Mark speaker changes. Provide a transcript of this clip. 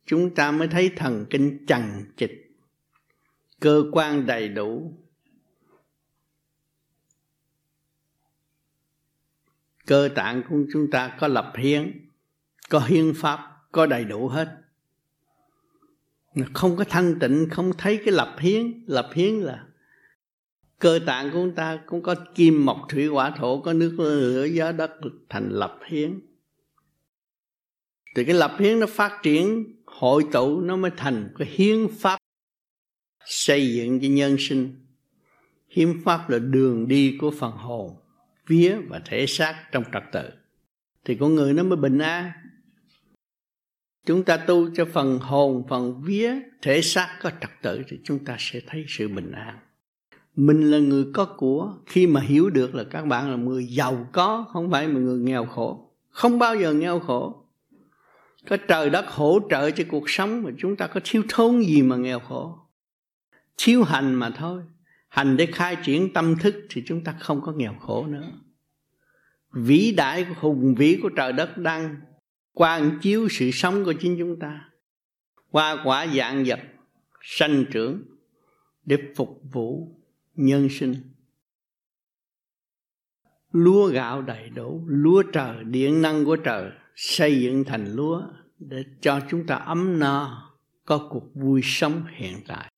Speaker 1: chúng ta mới thấy thần kinh chằng chịt, cơ quan đầy đủ, cơ tạng của chúng ta có lập hiến, có hiến pháp, có đầy đủ hết. Không có thanh tịnh, không thấy cái lập hiến. Lập hiến là cơ tạng của chúng ta cũng có kim mộc thủy hỏa thổ, có nước lửa gió đất thành lập hiến. Thì cái lập hiến nó phát triển hội tụ, nó mới thành cái hiến pháp xây dựng cho nhân sinh. Hiến pháp là đường đi của phần hồn, vía và thể xác trong trật tự, thì con người nó mới bình an. Chúng ta tu cho phần hồn, phần vía, thể xác có trật tự thì chúng ta sẽ thấy sự bình an. Mình là người có của, khi mà hiểu được là các bạn là người giàu có, không phải là người nghèo khổ. Không bao giờ nghèo khổ. Có trời đất hỗ trợ cho cuộc sống mà chúng ta có thiếu thốn gì mà nghèo khổ. Thiếu hành mà thôi. Hành để khai triển tâm thức thì chúng ta không có nghèo khổ nữa. Vĩ đại, hùng vĩ của trời đất đang quang chiếu sự sống của chính chúng ta. Hoa quả dạng vật sanh trưởng để phục vụ nhân sinh. Lúa gạo đầy đủ, lúa trời, điện năng của trời xây dựng thành lúa để cho chúng ta ấm no, có cuộc vui sống hiện tại.